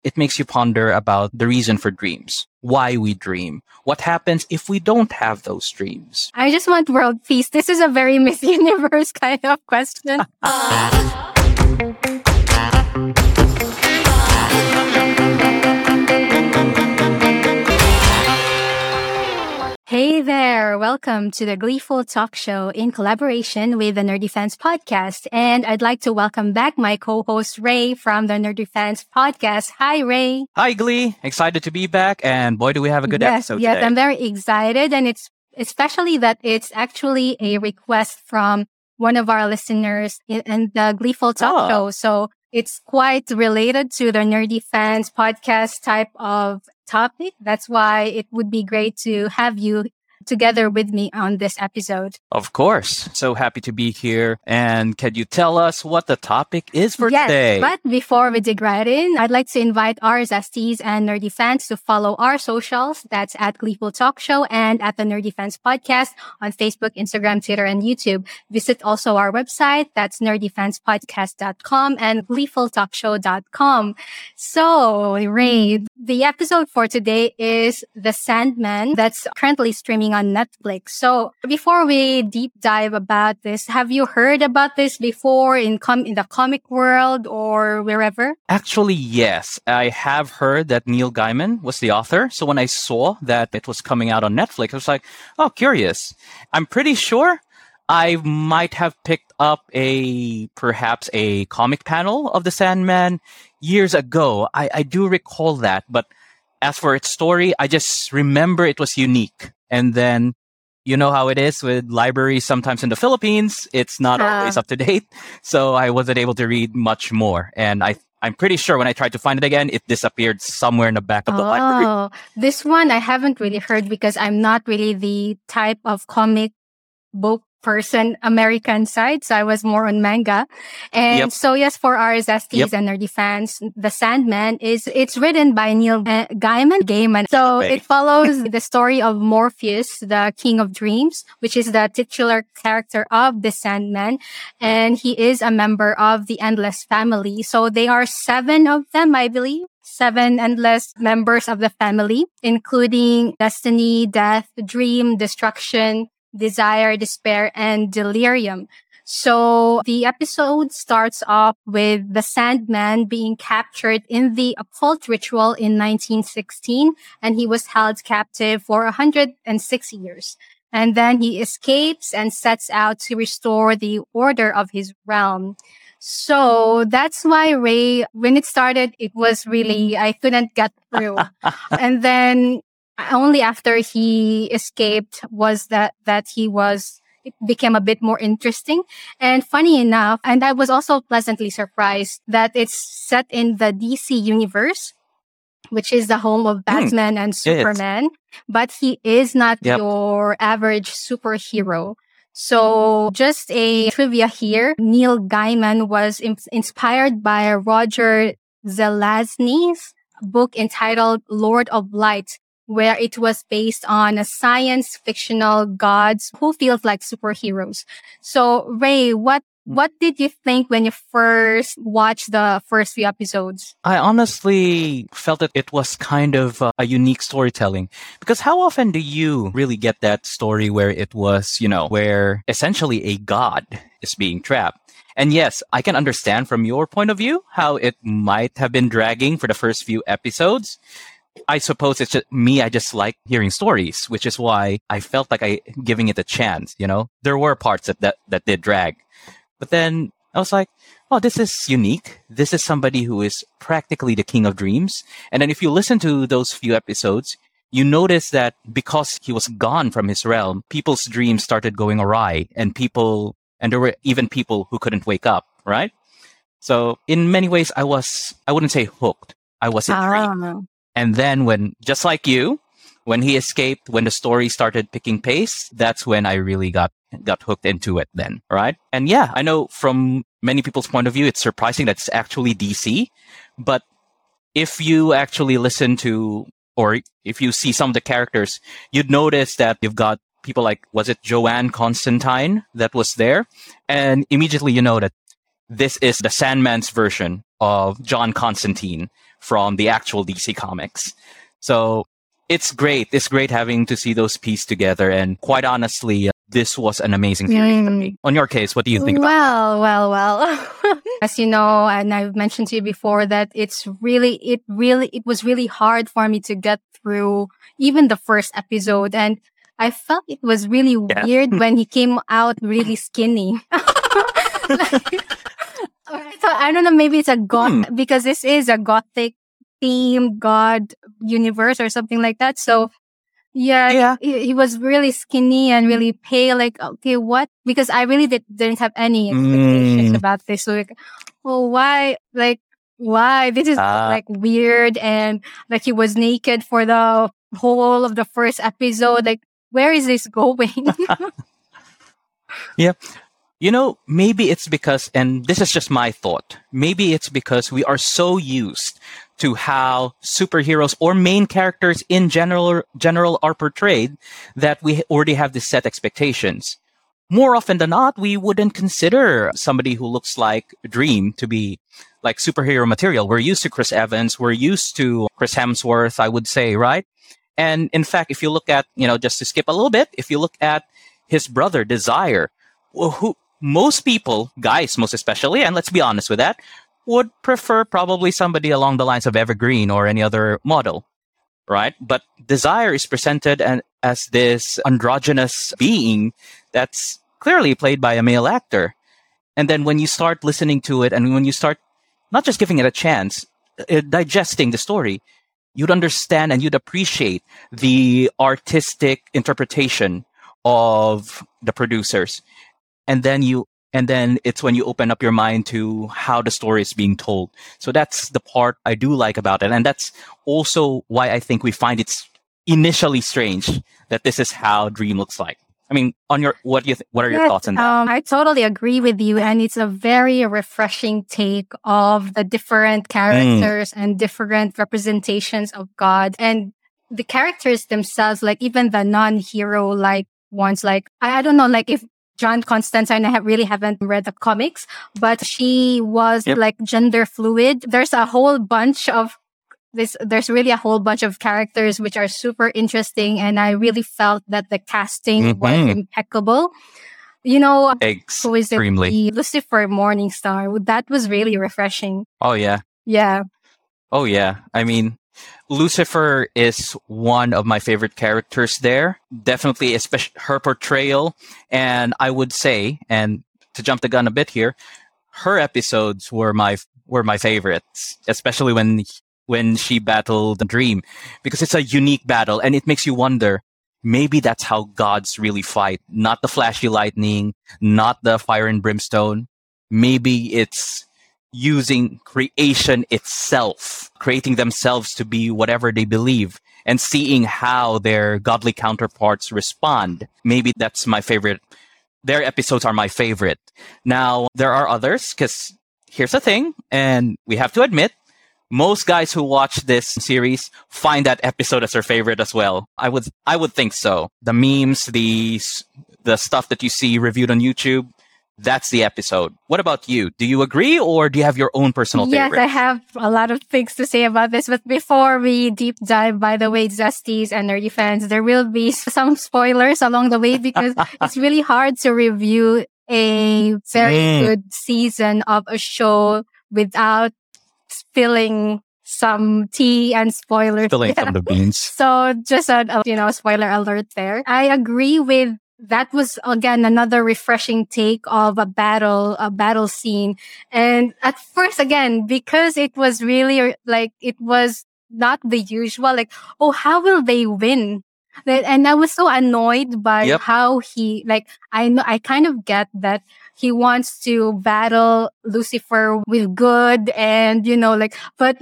it makes you ponder about the reason for dreams, why we dream, what happens if we don't have those dreams. I just want world peace. This is a very Miss Universe kind of question. Hey there! Welcome to the Gleeful Talk Show in collaboration with the Nerdy Fans Podcast. And I'd like to welcome back my co-host Ray from the Nerdy Fans Podcast. Hi, Ray. Hi, Glee. Excited to be back. And boy, do we have a good episode Yes, today. I'm very excited. And it's especially that it's actually a request from one of our listeners in the Gleeful Talk Show. So it's quite related to the Nerdy Fans Podcast type of topic. That's why it would be great to have you together with me on this episode. Of course. So happy to be here. And can you tell us what the topic is for today? Yes, but before we dig right in, I'd like to invite our Zesties and Nerdy Fans to follow our socials. That's at Gleeful Talk Show and at the Nerdy Fans Podcast on Facebook, Instagram, Twitter, and YouTube. Visit also our website. That's nerdyfanspodcast.com and gleefultalkshow.com. So, Ray, the episode for today is The Sandman that's currently streaming on Netflix. So before we deep dive about this, have you heard about this before in the comic world or wherever? Actually, yes. I have heard that Neil Gaiman was the author. So when I saw that it was coming out on Netflix, I was like, oh, curious. I'm pretty sure I might have picked up perhaps a comic panel of The Sandman years ago. I do recall that. But as for its story, I just remember it was unique. And then, you know how it is with libraries sometimes in the Philippines, it's not always up to date. So I wasn't able to read much more. And I'm pretty sure when I tried to find it again, it disappeared somewhere in the back of the library. Oh, this one I haven't really heard because I'm not really the type of comic book person, American side. So I was more on manga. And so yes, for our Zesties and Nerdy Fans, The Sandman it's written by Neil Gaiman. So it follows the story of Morpheus, the King of Dreams, which is the titular character of The Sandman. And he is a member of the Endless family. So they are 7 of them, I believe. 7 endless members of the family, including Destiny, Death, Dream, Destruction, Desire, Despair, and Delirium. So the episode starts off with the Sandman being captured in the occult ritual in 1916, and he was held captive for 106 years. And then he escapes and sets out to restore the order of his realm. So that's why, Ray, when it started, it was really, I couldn't get through. And then only after he escaped was that it became a bit more interesting. And funny enough, and I was also pleasantly surprised that it's set in the DC universe, which is the home of Batman and Superman, but he is not your average superhero. So just a trivia here, Neil Gaiman was inspired by Roger Zelazny's book entitled Lord of Light, where it was based on a science fictional gods who feels like superheroes. So, Ray, what did you think when you first watched the first few episodes? I honestly felt that it was kind of a unique storytelling. Because how often do you really get that story where it was, where essentially a god is being trapped? And yes, I can understand from your point of view how it might have been dragging for the first few episodes. I suppose it's just me. I just like hearing stories, which is why I felt like giving it a chance. There were parts that did drag, but then I was like, oh, this is unique. This is somebody who is practically the king of dreams. And then if you listen to those few episodes, you notice that because he was gone from his realm, people's dreams started going awry, and there were even people who couldn't wake up. Right. So in many ways, I wouldn't say hooked. I was intrigued. And then just like you, when he escaped, when the story started picking pace, that's when I really got hooked into it then, right? And yeah, I know from many people's point of view, it's surprising that it's actually DC. But if you actually listen to, or if you see some of the characters, you'd notice that you've got people like, was it Joanne Constantine that was there? And immediately you know that this is the Sandman's version of John Constantine from the actual DC Comics. So it's great. It's great having to see those pieces together. And quite honestly, this was an amazing series to me. On your case, what do you think about it? Well. As you know, and I've mentioned to you before that it was really hard for me to get through even the first episode. And I felt it was really weird when he came out really skinny. So I don't know, maybe it's a goth, because this is a gothic themed god universe or something like that. So he was really skinny and really pale. Like, okay, what? Because I really didn't have any expectations about this. So like, oh, why? Like, why? This is like weird. And like he was naked for the whole of the first episode. Like, where is this going? Yeah. Maybe it's because, and this is just my thought, maybe it's because we are so used to how superheroes or main characters in general are portrayed that we already have this set expectations. More often than not, we wouldn't consider somebody who looks like Dream to be like superhero material. We're used to Chris Evans. We're used to Chris Hemsworth, I would say, right? And in fact, if you look at, just to skip a little bit, if you look at his brother, Desire, who most people, guys most especially, and let's be honest with that, would prefer probably somebody along the lines of Evergreen or any other model, right? But Desire is presented as this androgynous being that's clearly played by a male actor. And then when you start listening to it, and when you start not just giving it a chance, digesting the story, you'd understand and you'd appreciate the artistic interpretation of the producers. And then it's when you open up your mind to how the story is being told. So that's the part I do like about it. And that's also why I think we find it initially strange that this is how Dream looks like. I mean, what are your thoughts on that? I totally agree with you. And it's a very refreshing take of the different characters and different representations of God. And the characters themselves, like even the non-hero like ones, like, I don't know, like if John Constantine, I really haven't read the comics, but she was like gender fluid. There's a whole bunch of there's really a whole bunch of characters which are super interesting. And I really felt that the casting was impeccable. Who is it? Lucifer Morningstar. That was really refreshing. Oh, yeah. Yeah. Oh, yeah. I mean, Lucifer is one of my favorite characters there. Definitely, especially her portrayal. And I would say, and to jump the gun a bit here, her episodes were my favorites, especially when she battled Dream, because it's a unique battle and it makes you wonder, maybe that's how gods really fight. Not the flashy lightning, not the fire and brimstone. Maybe it's using creation itself, creating themselves to be whatever they believe, and seeing how their godly counterparts respond. Maybe that's my favorite. Their episodes are my favorite. Now, there are others, because here's the thing, and we have to admit, most guys who watch this series find that episode as their favorite as well. I would think so. The memes, the stuff that you see reviewed on YouTube, that's the episode. What about you? Do you agree, or do you have your own personal favorite? Yes, I have a lot of things to say about this. But before we deep dive, by the way, Zesties and nerdy fans, there will be some spoilers along the way because it's really hard to review a very good season of a show without spilling some tea and spoilers. Spilling some of the beans. So just a spoiler alert there. I agree with that. Was again another refreshing take of a battle scene. And at first, again, because it was really like, it was not the usual, like, oh, how will they win? And I was so annoyed by how he, like, I kind of get that he wants to battle Lucifer with good and, but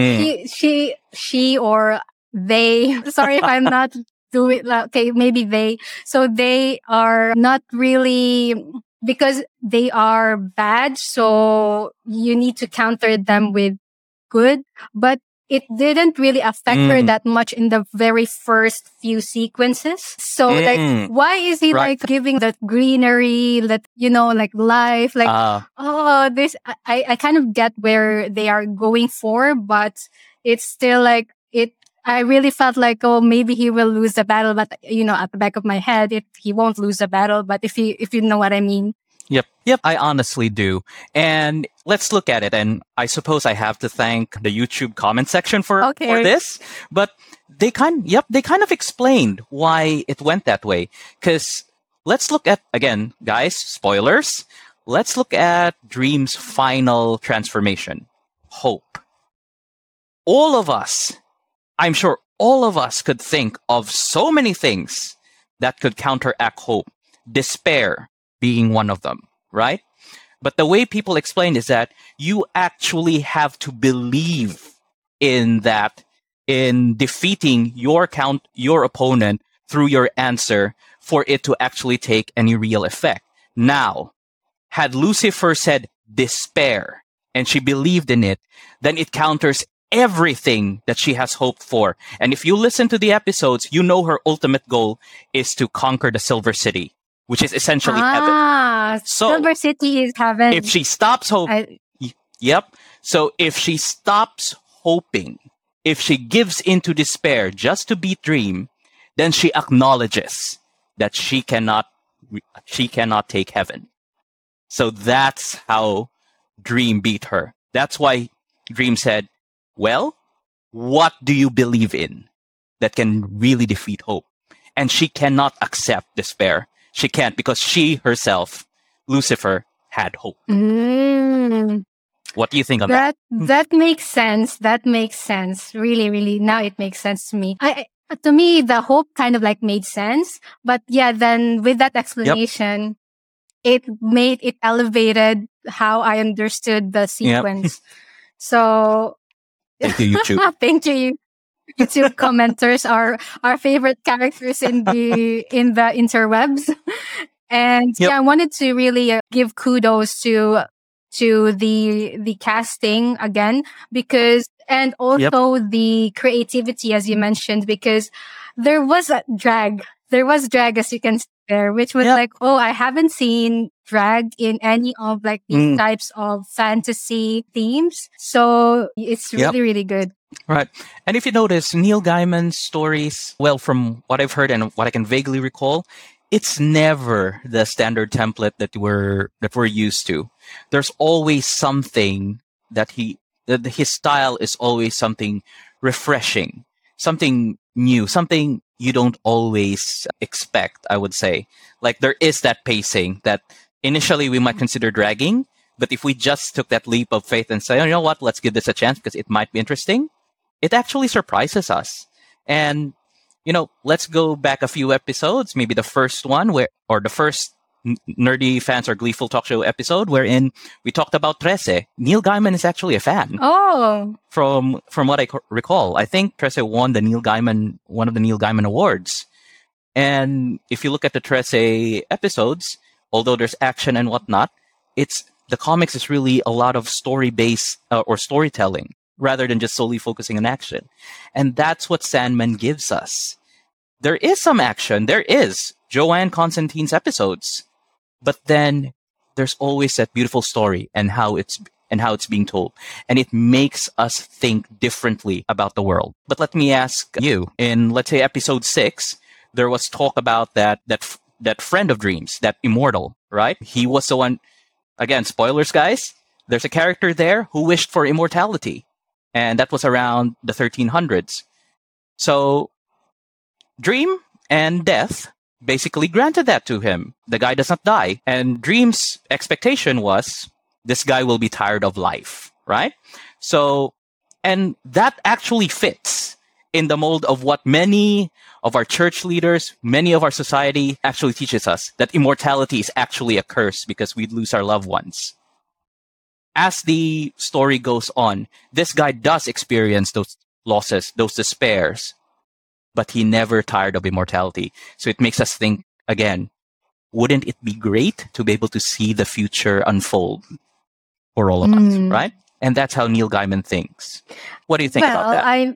she or they, sorry if I'm not doing, okay, maybe they. So they are not really, because they are bad. So you need to counter them with good. But it didn't really affect her that much in the very first few sequences. So like, why is he like giving that greenery, that, like life, like, this, I kind of get where they are going for, but it's still like I really felt like, oh, maybe he will lose the battle, but at the back of my head, he won't lose the battle. But if you know what I mean. Yep, I honestly do. And let's look at it. And I suppose I have to thank the YouTube comment section for this. But they kind of explained why it went that way. Because let's look at, again, guys, spoilers. Let's look at Dream's final transformation. Hope. I'm sure all of us could think of so many things that could counteract hope. Despair being one of them, right? But the way people explain is that you actually have to believe in that, in defeating your opponent through your answer for it to actually take any real effect. Now, had Lucifer said despair and she believed in it, then it counters everything that she has hoped for. And if you listen to the episodes, you know her ultimate goal is to conquer the Silver City, which is essentially heaven. So, Silver City is heaven. If she stops So if she stops hoping, if she gives into despair just to beat Dream, then she acknowledges that she cannot take heaven. So that's how Dream beat her. That's why Dream said, well, what do you believe in that can really defeat hope? And she cannot accept despair. She can't, because she herself, Lucifer, had hope. What do you think of that? That makes sense. That makes sense. Really, really. Now it makes sense to me. To me, the hope kind of like made sense. But yeah, then with that explanation, it elevated how I understood the sequence. So thank you, YouTube. Thank you. YouTube commenters are our favorite characters in the interwebs. And I wanted to really give kudos to the casting again, because, and also the creativity, as you mentioned, because there was drag, as you can see there, which was like, oh, I haven't seen drag in any of like these types of fantasy themes. So it's really, really good. Right. And if you notice, Neil Gaiman's stories, well, from what I've heard and what I can vaguely recall, it's never the standard template that we're used to. There's always something that his style is always something refreshing, something new, something you don't always expect, I would say. Like, there is that pacing that initially we might consider dragging, but if we just took that leap of faith and say, oh, you know what, let's give this a chance because it might be interesting, it actually surprises us. And, let's go back a few episodes, maybe the first one or the first Nerdy Fans or Gleeful Talk Show episode, wherein we talked about Trece. Neil Gaiman is actually a fan. Oh. From what I recall, I think Trece won one of the Neil Gaiman awards. And if you look at the Trece episodes, although there's action and whatnot, the comics is really a lot of story-based or storytelling, rather than just solely focusing on action. And that's what Sandman gives us. There is some action. There is Joanne Constantine's episodes. But then there's always that beautiful story and how it's being told. And it makes us think differently about the world. But let me ask you, in, let's say, episode 6, there was talk about that friend of Dreams, that immortal, right? He was the one, again, spoilers, guys. There's a character there who wished for immortality. And that was around the 1300s. So Dream and Death basically granted that to him. The guy does not die. And Dream's expectation was, this guy will be tired of life, right? So, and that actually fits in the mold of what many of our church leaders, many of our society actually teaches us, that immortality is actually a curse because we'd lose our loved ones. As the story goes on, this guy does experience those losses, those despairs, but he never tired of immortality. So it makes us think, again, wouldn't it be great to be able to see the future unfold for all of us, right? And that's how Neil Gaiman thinks. What do you think about that?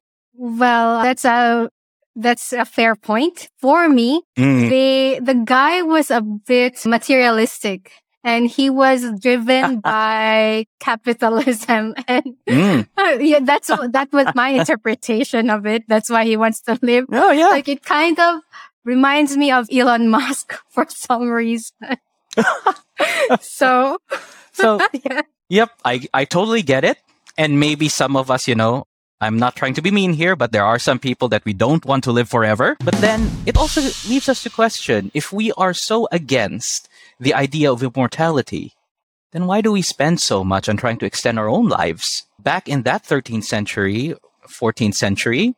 That's a fair point. For me, the guy was a bit materialistic. And he was driven by capitalism, and that was my interpretation of it. That's why he wants to live. Oh yeah, like it kind of reminds me of Elon Musk for some reason. so yeah. Yep, I totally get it. And maybe some of us, I'm not trying to be mean here, but there are some people that we don't want to live forever. But then it also leaves us to question, if we are so against the idea of immortality, then why do we spend so much on trying to extend our own lives? Back in that 13th century, 14th century,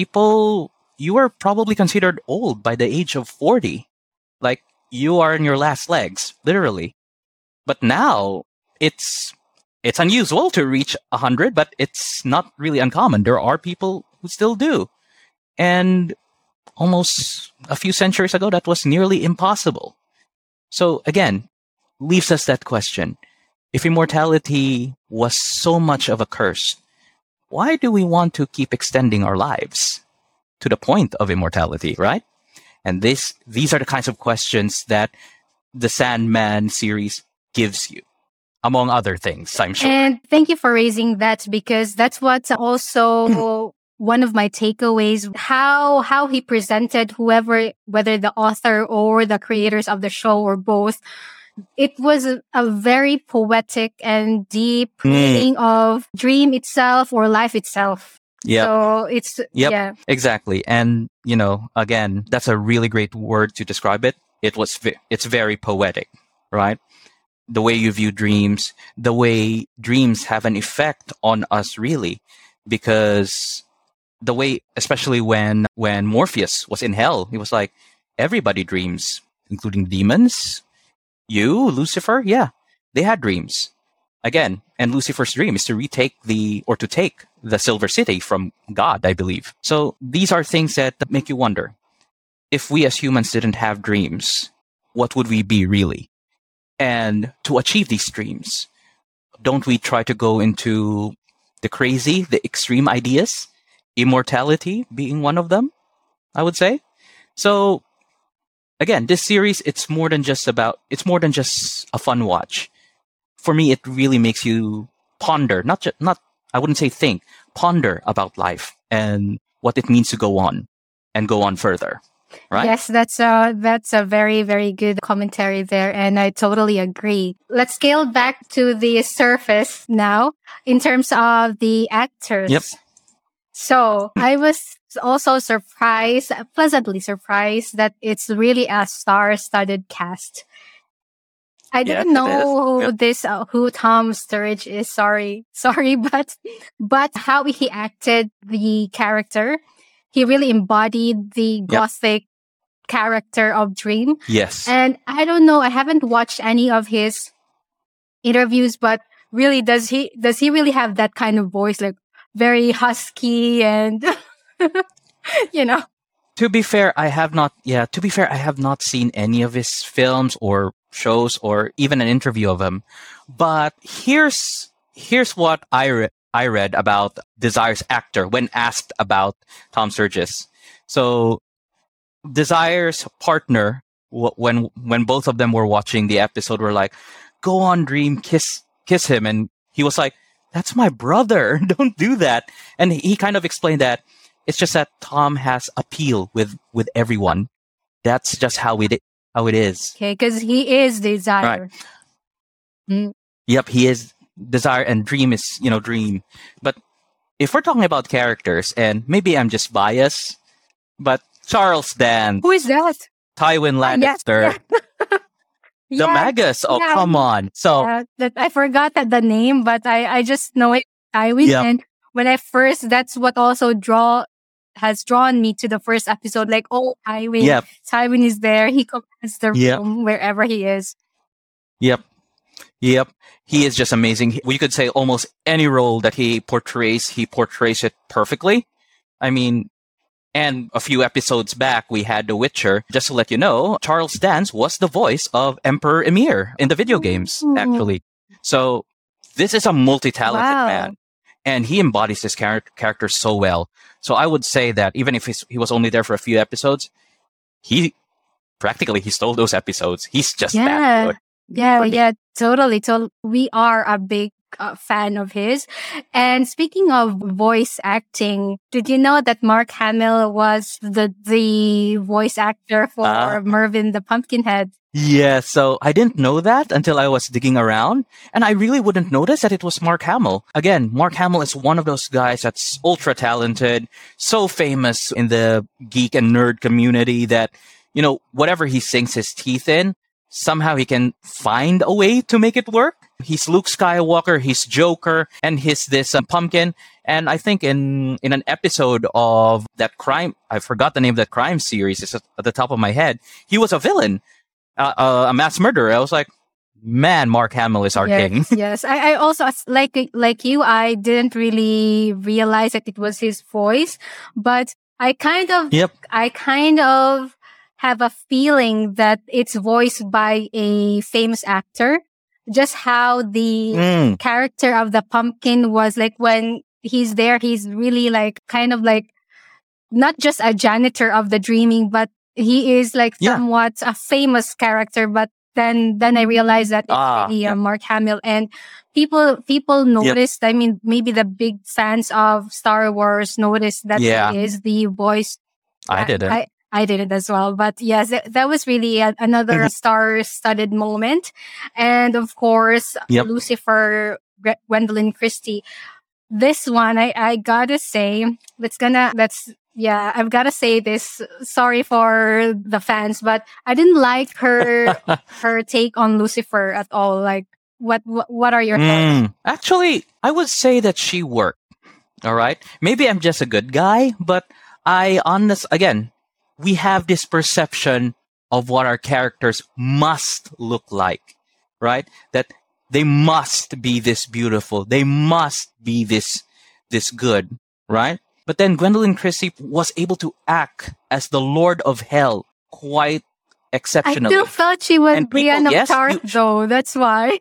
you were probably considered old by the age of 40. Like, you are in your last legs, literally. But now, it's unusual to reach 100, but it's not really uncommon. There are people who still do. And almost a few centuries ago, that was nearly impossible. So again, leaves us that question. If immortality was so much of a curse, why do we want to keep extending our lives to the point of immortality, right? And these are the kinds of questions that the Sandman series gives you, among other things, I'm sure. And thank you for raising that, because that's what's also one of my takeaways, how he presented whether the author or the creators of the show or both. It was a very poetic and deep meaning of dream itself or life itself. Yeah. So it's, exactly. And, again, that's a really great word to describe it. It's very poetic, right? The way you view dreams, the way dreams have an effect on us, really, because the way, especially when Morpheus was in hell, he was like, everybody dreams, including demons. You, Lucifer, yeah, they had dreams. Again, and Lucifer's dream is to take the Silver City from God, I believe. So these are things that make you wonder, if we as humans didn't have dreams, what would we be really? And to achieve these dreams, don't we try to go into the extreme ideas? Immortality being one of them, I would say. So again, this series, it's more than just a fun watch. For me, it really makes you ponder, I wouldn't say think, ponder about life and what it means to go on and go on further. Right? Yes, that's a very, very good commentary there, and I totally agree. Let's scale back to the surface now in terms of the actors. Yep. So I was also pleasantly surprised that it's really a star-studded cast. I didn't know who Tom Sturridge is. Sorry, but how he acted the character, he really embodied the gothic character of Dream. Yes. And I don't know, I haven't watched any of his interviews, but really, does he really have that kind of voice, like very husky and To be fair, I have not seen any of his films or shows or even an interview of him. But here's what I read about Desire's actor when asked about Tom Sturridge. So Desire's partner, when both of them were watching the episode, were like, "Go on, Dream, kiss him," and he was like, "That's my brother. Don't do that." And he kind of explained that it's just that Tom has appeal with everyone. That's just how it is. Okay, because he is Desire. Right. Yep, he is Desire, and Dream is Dream. But if we're talking about characters, and maybe I'm just biased, but Charles Dance. Who is that? Tywin Lannister. The Magus. Oh, come on. So I forgot the name, but I just know it. Tywin. Yep. And when that's what also has drawn me to the first episode. Like, oh, Tywin. Yep. Tywin is there. He commands the room wherever he is. Yep. He is just amazing. We could say almost any role that he portrays it perfectly. I mean, and a few episodes back, we had The Witcher. Just to let you know, Charles Dance was the voice of Emperor Emir in the video games, actually. So This is a multi-talented Wow. man, and he embodies his character so well. So I would say that even if he was only there for a few episodes, he stole those episodes. He's just that good. Yeah, totally. So we are a big fan of his. And speaking of voice acting, did you know that Mark Hamill was the voice actor for Mervyn the Pumpkinhead? Yeah, so I didn't know that until I was digging around, and I really wouldn't notice that it was Mark Hamill. Again, Mark Hamill is one of those guys that's ultra talented, so famous in the geek and nerd community that, whatever he sinks his teeth in, somehow he can find a way to make it work. He's Luke Skywalker, he's Joker, and he's this pumpkin. And I think in an episode of that crime, I forgot the name of that crime series, it's at the top of my head, he was a villain. A mass murderer. I was like, man, Mark Hamill is our king. Yes, I also like you. I didn't really realize that it was his voice, but I kind of have a feeling that it's voiced by a famous actor. Just how the character of the pumpkin was like when he's there, he's really like kind of like not just a janitor of the dreaming, but he is like somewhat a famous character, but then I realized that it's really Mark Hamill, and people noticed. I mean, maybe the big fans of Star Wars noticed that he is the voice. I did it. I did it as well, but yes, that was really another star-studded moment, and of course, Lucifer, Gwendolyn Christie. This one, I gotta say, I've got to say this. Sorry for the fans, but I didn't like her take on Lucifer at all. Like, what are your thoughts? Actually, I would say that she worked. All right, maybe I'm just a good guy, but again, we have this perception of what our characters must look like, right? That they must be this beautiful, they must be this good, right? But then Gwendolyn Christie was able to act as the Lord of Hell quite exceptionally. I still felt she was Brienne of Tarth, though. That's why.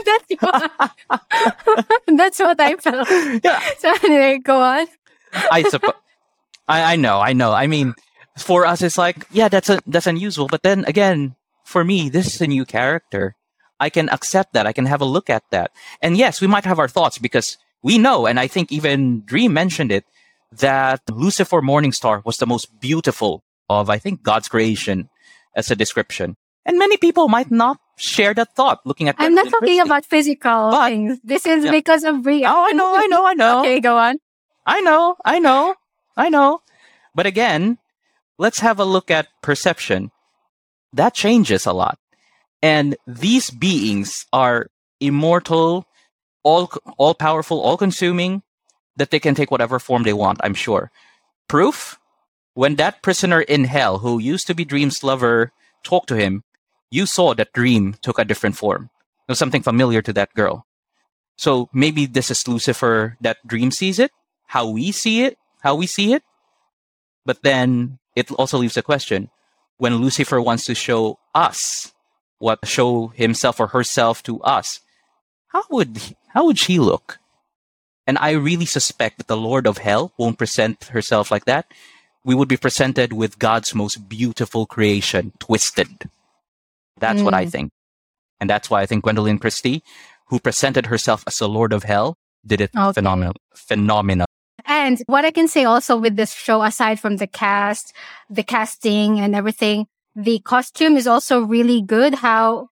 That's what I felt. Yeah. So anyway, go on. I suppose. I know. I mean, for us, it's like, that's unusual. But then again, for me, this is a new character. I can accept that. I can have a look at that. And yes, we might have our thoughts because we know, and I think even Dream mentioned it, that Lucifer Morningstar was the most beautiful of, I think, God's creation as a description. And many people might not share that thought looking at I'm not talking about physical things. This is because of Brie. Oh, I know. Okay, go on. I know. But again, let's have a look at perception. That changes a lot. And these beings are immortal, all-powerful, all-consuming, that they can take whatever form they want, I'm sure. Proof? When that prisoner in hell, who used to be Dream's lover, talked to him, you saw that Dream took a different form. There was something familiar to that girl. So maybe this is Lucifer that Dream sees it, how we see it. But then it also leaves a question. When Lucifer wants to show himself or herself to us, how would she look? And I really suspect that the Lord of Hell won't present herself like that. We would be presented with God's most beautiful creation, twisted. That's what I think. And that's why I think Gwendolyn Christie, who presented herself as the Lord of Hell, did it phenomenal. And what I can say also with this show, aside from the casting and everything, the costume is also really good. How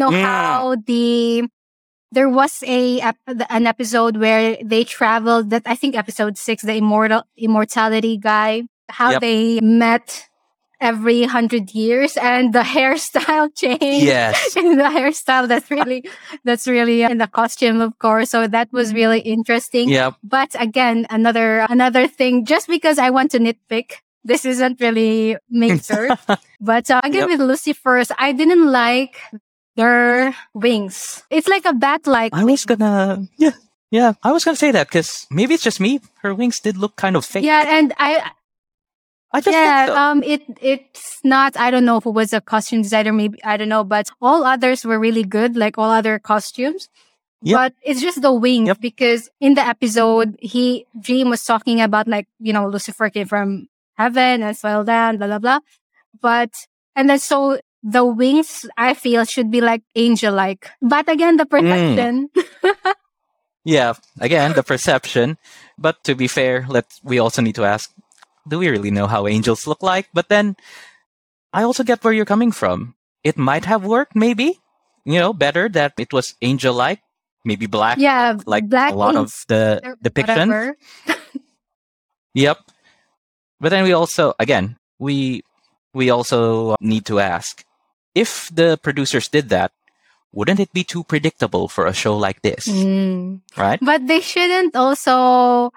there was an episode where they traveled, that I think episode 6, the immortality guy, how they met every 100 years, and the hairstyle change. Yes. And the hairstyle that's really in the costume, of course. So that was really interesting. Yep. But again, another thing, just because I want to nitpick, this isn't really make sense. But again, with Lucifer's, I didn't like their wings. It's like a bat-like. I was gonna say that because maybe it's just me. Her wings did look kind of fake. Yeah, and I just think so. It's not, I don't know if it was a costume designer, maybe, I don't know, but all others were really good, like all other costumes. Yep. But it's just the wings because in the episode, Dream was talking about like, Lucifer came from heaven and fell down, blah, blah, blah. And then so the wings, I feel, should be like angel-like. But again, the perception. Yeah, again, the perception. But to be fair, we also need to ask, do we really know how angels look like? But then I also get where you're coming from. It might have worked, maybe, better that it was angel-like, maybe black. Yeah, like black a lot of the depiction. Yep. But then we also need to ask, if the producers did that, wouldn't it be too predictable for a show like this? Right? But they shouldn't also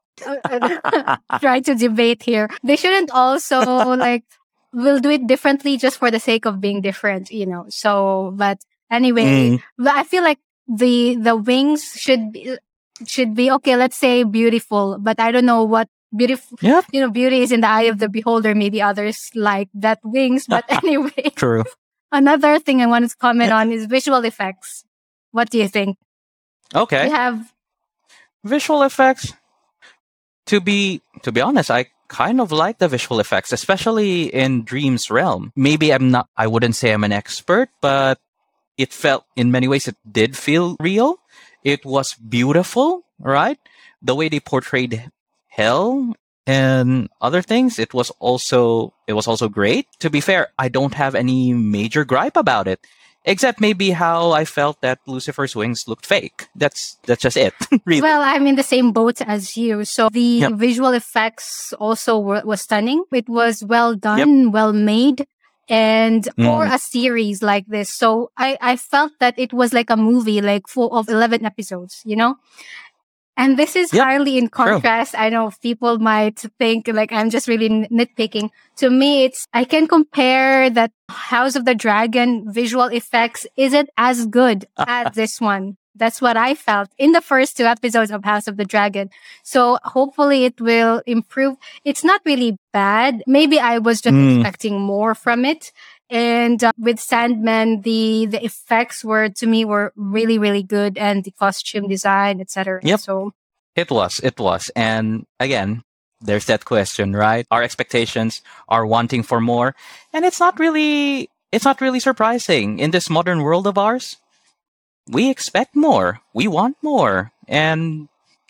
try to debate here. They shouldn't also we'll do it differently just for the sake of being different, So, but anyway, I feel like the wings should be okay. Let's say beautiful, but I don't know what beautiful. Yep. Beauty is in the eye of the beholder. Maybe others like that wings, but anyway. True. Another thing I wanted to comment on is visual effects. What do you think? Okay. We have visual effects. To be honest, I kind of like the visual effects, especially in Dream's realm. Maybe I wouldn't say I'm an expert, but it felt, in many ways, it did feel real. It was beautiful, right? The way they portrayed hell and other things, it was also great. To be fair, I don't have any major gripe about it, except maybe how I felt that Lucifer's wings looked fake. That's just it. Really. Well, I'm in the same boat as you. So the visual effects also was stunning. It was well done, well made, and for a series like this. So I felt that it was like a movie, like full of 11 episodes, And this is highly in contrast. True. I know people might think like I'm just really nitpicking. To me, I can compare that House of the Dragon visual effects isn't as good as this one. That's what I felt in the first 2 episodes of House of the Dragon. So hopefully it will improve. It's not really bad. Maybe I was just expecting more from it. And with Sandman, the effects were really, really good, and the costume design, etc. Yep. So it was. And again, there's that question, right? Our expectations are wanting for more, and it's not really surprising in this modern world of ours. We expect more. We want more. And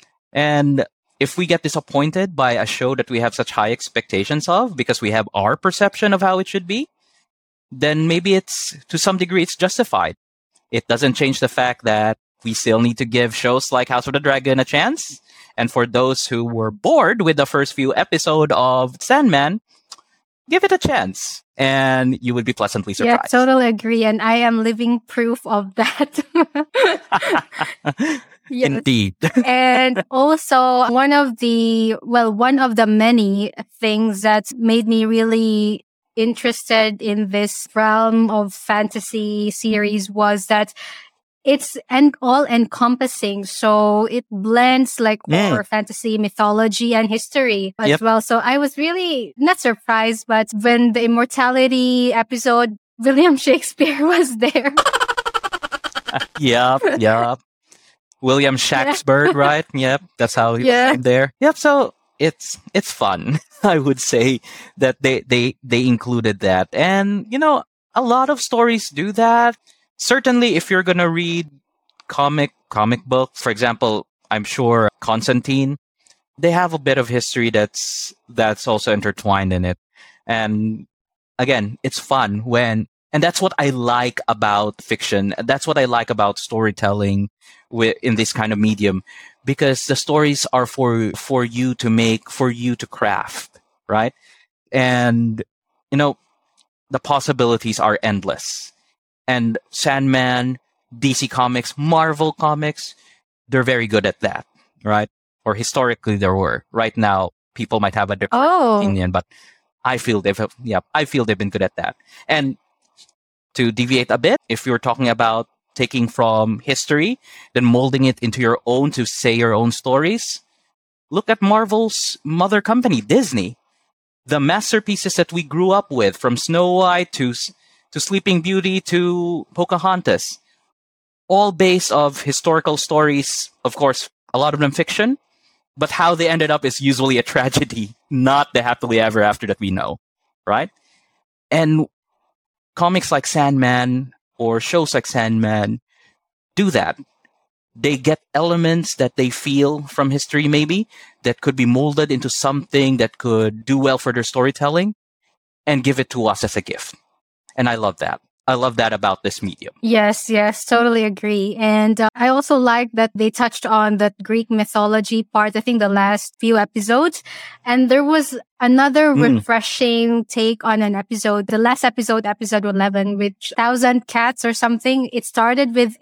if we get disappointed by a show that we have such high expectations of because we have our perception of how it should be, then maybe to some degree it's justified. It doesn't change the fact that we still need to give shows like House of the Dragon a chance. And for those who were bored with the first few episodes of Sandman, give it a chance and you would be pleasantly surprised. Yeah, totally agree. And I am living proof of that. Yes. Indeed. And also one of the many things that made me really interested in this realm of fantasy series was that it's all encompassing. So it blends like horror, fantasy, mythology, and history as well. So I was really not surprised, but when the immortality episode, William Shakespeare was there. Yep. William Shakespeare, right? Yep. That's how he was there. Yep. So it's fun. I would say that they included that. And, a lot of stories do that. Certainly, if you're going to read comic books, for example, I'm sure Constantine, they have a bit of history that's also intertwined in it. And again, it's fun and that's what I like about fiction. That's what I like about storytelling in this kind of medium, because the stories are for you to make, for you to craft, right? And, the possibilities are endless. And Sandman, DC Comics, Marvel Comics, they're very good at that, right? Or historically there were. Right now, people might have a different opinion, but I feel they've been good at that. And to deviate a bit, if you're talking about taking from history, then molding it into your own to say your own stories, look at Marvel's mother company, Disney. The masterpieces that we grew up with, from Snow White to Sleeping Beauty to Pocahontas, all based of historical stories, of course, a lot of them fiction, but how they ended up is usually a tragedy, not the happily ever after that we know, right? And comics like Sandman or shows like Sandman do that. They get elements that they feel from history, maybe, that could be molded into something that could do well for their storytelling and give it to us as a gift. And I love that. I love that about this medium. Yes, totally agree. And I also like that they touched on that Greek mythology part, I think the last few episodes. And there was another refreshing take on an episode, the last episode, episode 11, which 1,000 Cats or something. It started with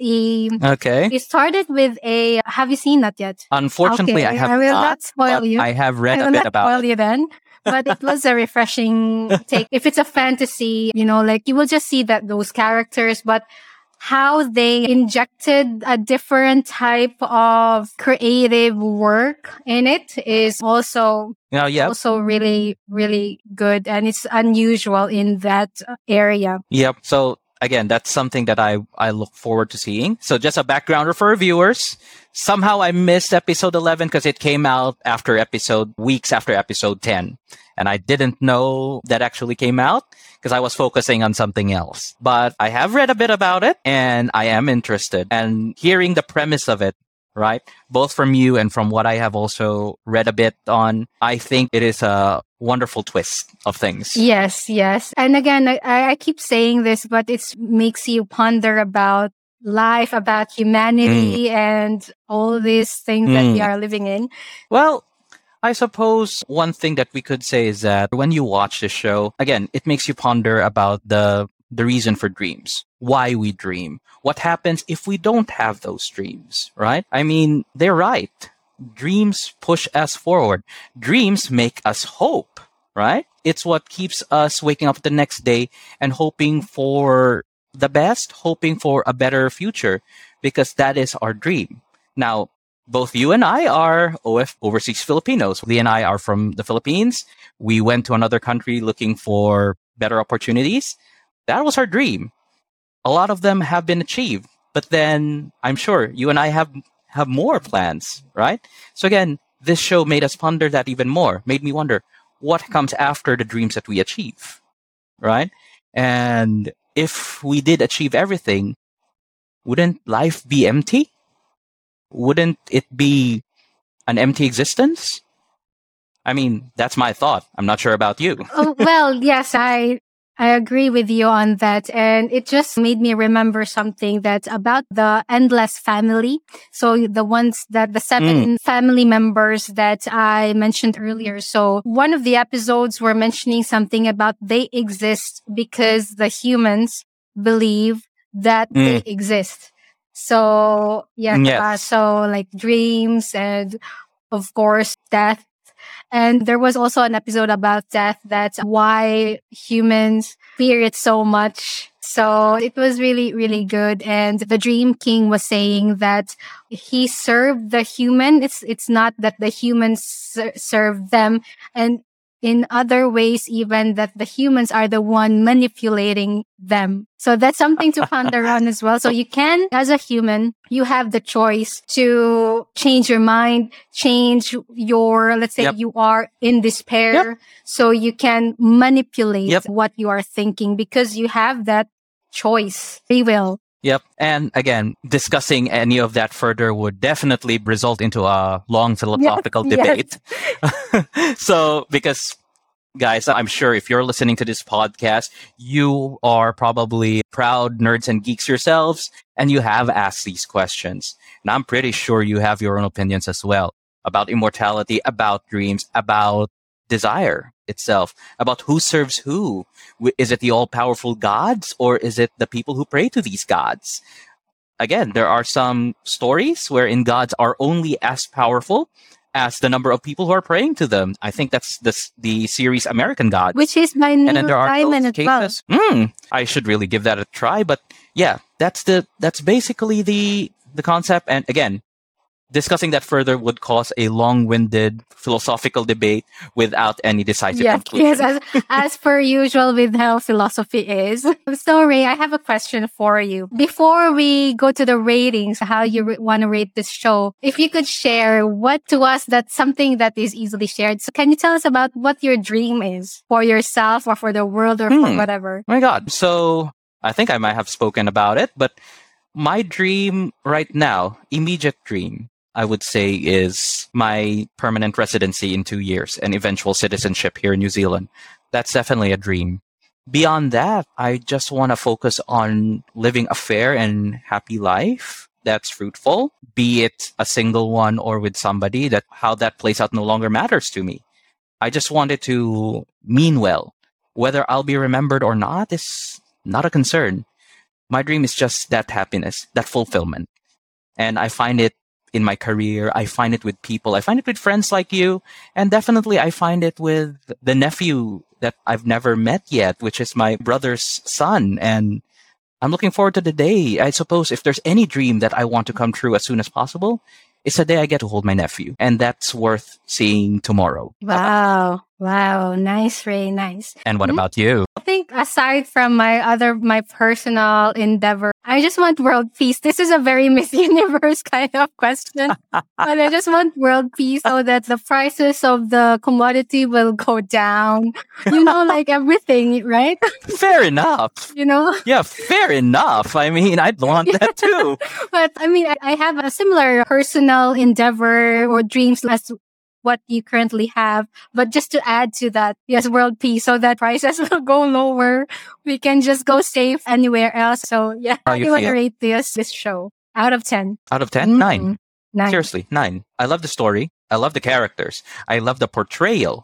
a, have you seen that yet? Unfortunately, okay, I have I will not spoil you. I have read a bit about it. I will not spoil you then. But it was a refreshing take. If it's a fantasy, like you will just see that those characters, but how they injected a different type of creative work in it is also really, really good. And it's unusual in that area. Yep. So again, that's something that I look forward to seeing. So just a backgrounder for our viewers. Somehow I missed episode 11 because it came out weeks after episode 10. And I didn't know that actually came out because I was focusing on something else. But I have read a bit about it and I am interested. And hearing the premise of it, right, both from you and from what I have also read a bit on, I think it is a wonderful twist of things. Yes. And again, I keep saying this, but it makes you ponder about life, about humanity, and all these things that we are living in. Well, I suppose one thing that we could say is that when you watch this show, again, it makes you ponder about the reason for dreams, why we dream, what happens if we don't have those dreams, right? I mean, they're right. Dreams push us forward. Dreams make us hope, right? It's what keeps us waking up the next day and hoping for the best, hoping for a better future, because that is our dream. Now, both you and I are overseas Filipinos. Lee and I are from the Philippines. We went to another country looking for better opportunities. That was our dream. A lot of them have been achieved, but then I'm sure you and I have more plans, right? So again, this show made us ponder that even more, made me wonder what comes after the dreams that we achieve, right? And if we did achieve everything, wouldn't life be empty? Wouldn't it be an empty existence? I mean, that's my thought. I'm not sure about you. Oh, well, yes, I agree with you on that. And it just made me remember something that about the Endless family. So the 7 family members that I mentioned earlier. So one of the episodes were mentioning something about they exist because the humans believe that they exist. So so like dreams and of course death. And there was also an episode about death, that's why humans fear it so much. So it was really, really good. And the Dream King was saying that he served the human. It's not that the humans serve them. And in other ways, even that the humans are the one manipulating them. So that's something to ponder on as well. So you can, as a human, you have the choice to change your mind, change your, let's say you are in despair. So you can manipulate what you are thinking because you have that choice, free will. Yep. And again, discussing any of that further would definitely result into a long philosophical debate. So, because guys, I'm sure if you're listening to this podcast, you are probably proud nerds and geeks yourselves, and you have asked these questions. And I'm pretty sure you have your own opinions as well about immortality, about dreams, about desire itself, about who serves who. Is it the all-powerful gods, or is it the people who pray to these gods? Again, there are some stories wherein gods are only as powerful as the number of people who are praying to them. I think that's the series American Gods, which is my new Simon as well. I should really give that a try. But yeah, that's basically the concept. And again, discussing that further would cause a long-winded philosophical debate without any decisive conclusion. Yes, as per usual with how philosophy is. So, Ray, I have a question for you. Before we go to the ratings, how you want to rate this show, if you could share what to us that's something that is easily shared. So can you tell us about what your dream is for yourself or for the world or for whatever? Oh my God. So I think I might have spoken about it, but my dream right now, immediate dream, I would say, is my permanent residency in 2 years and eventual citizenship here in New Zealand. That's definitely a dream. Beyond that, I just want to focus on living a fair and happy life that's fruitful, be it a single one or with somebody. That how that plays out no longer matters to me. I just want it to mean well. Whether I'll be remembered or not is not a concern. My dream is just that happiness, that fulfillment. And I find it in my career. I find it with people. I find it with friends like you. And definitely I find it with the nephew that I've never met yet, which is my brother's son. And I'm looking forward to the day. I suppose if there's any dream that I want to come true as soon as possible, it's the day I get to hold my nephew. And that's worth seeing tomorrow. Wow. Wow. Nice, Ray. Nice. And what about you? I think aside from my personal endeavor, I just want world peace. This is a very Miss Universe kind of question. But I just want world peace so that the prices of the commodity will go down. Like everything, right? Fair enough. Yeah, fair enough. I mean, I'd want that too. But I mean, I have a similar personal endeavor or dreams as what you currently have. But just to add to that, yes, world peace, so that prices will go lower. We can just go safe anywhere else. So yeah, how do you want to rate this show? Out of 10. Out of 10? 9. 9. Seriously, 9. I love the story. I love the characters. I love the portrayal.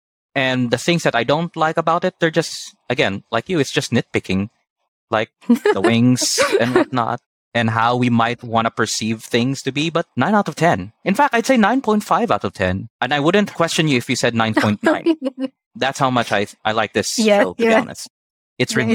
And the things that I don't like about it, they're just, again, like you, it's just nitpicking. Like the wings and whatnot. And how we might want to perceive things to be, but 9 out of 10. In fact, I'd say 9.5 out of 10. And I wouldn't question you if you said 9.9. That's how much I like this show, to be honest. It's really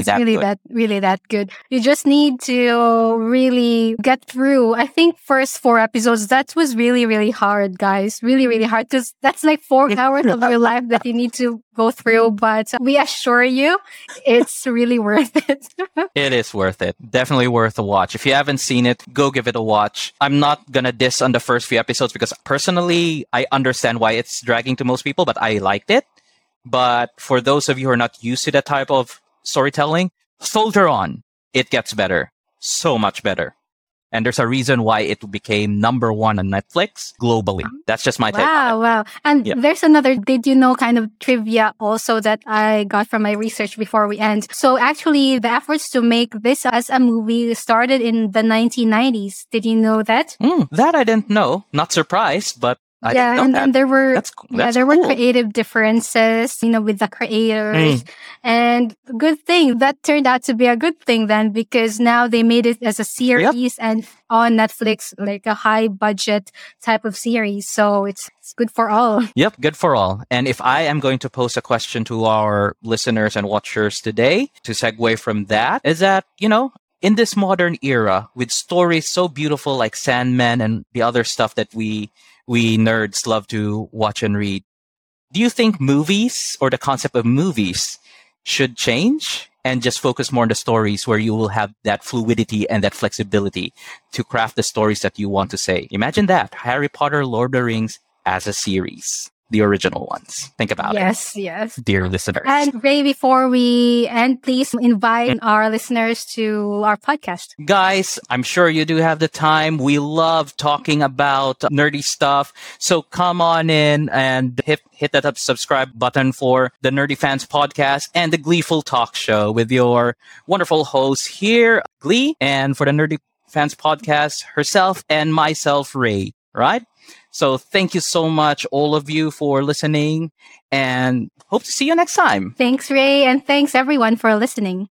that good. You just need to really get through. I think first 4 episodes, that was really, really hard, guys. Really, really hard. Because that's like 4 hours of your life that you need to go through. But we assure you, it's really worth it. It is worth it. Definitely worth a watch. If you haven't seen it, go give it a watch. I'm not going to diss on the first few episodes because personally, I understand why it's dragging to most people, but I liked it. But for those of you who are not used to that type of storytelling, soldier on. It gets better. So much better. And there's a reason why it became number 1 on Netflix globally. That's just my take. Wow. And there's another, did you know, kind of trivia also that I got from my research before we end. So actually, the efforts to make this as a movie started in the 1990s. Did you know that? That I didn't know. Not surprised, but and there were cool. creative differences, with the creators, and good thing that turned out to be a good thing then, because now they made it as a series and on Netflix, like a high budget type of series. So it's good for all. Yep, good for all. And if I am going to pose a question to our listeners and watchers today, to segue from that, is that, in this modern era with stories so beautiful like Sandman and the other stuff that we nerds love to watch and read, do you think movies or the concept of movies should change and just focus more on the stories where you will have that fluidity and that flexibility to craft the stories that you want to say? Imagine that. Harry Potter, Lord of the Rings as a series. The original ones. Think about it. Yes. Dear listeners. And Ray, before we end, please invite our listeners to our podcast. Guys, I'm sure you do have the time. We love talking about nerdy stuff. So come on in and hit that subscribe button for the Nerdy Fans Podcast and the Gleeful Talk Show with your wonderful hosts here, Glee, and for the Nerdy Fans Podcast, herself and myself, Ray, right? So thank you so much, all of you, for listening, and hope to see you next time. Thanks, Ray, and thanks everyone for listening.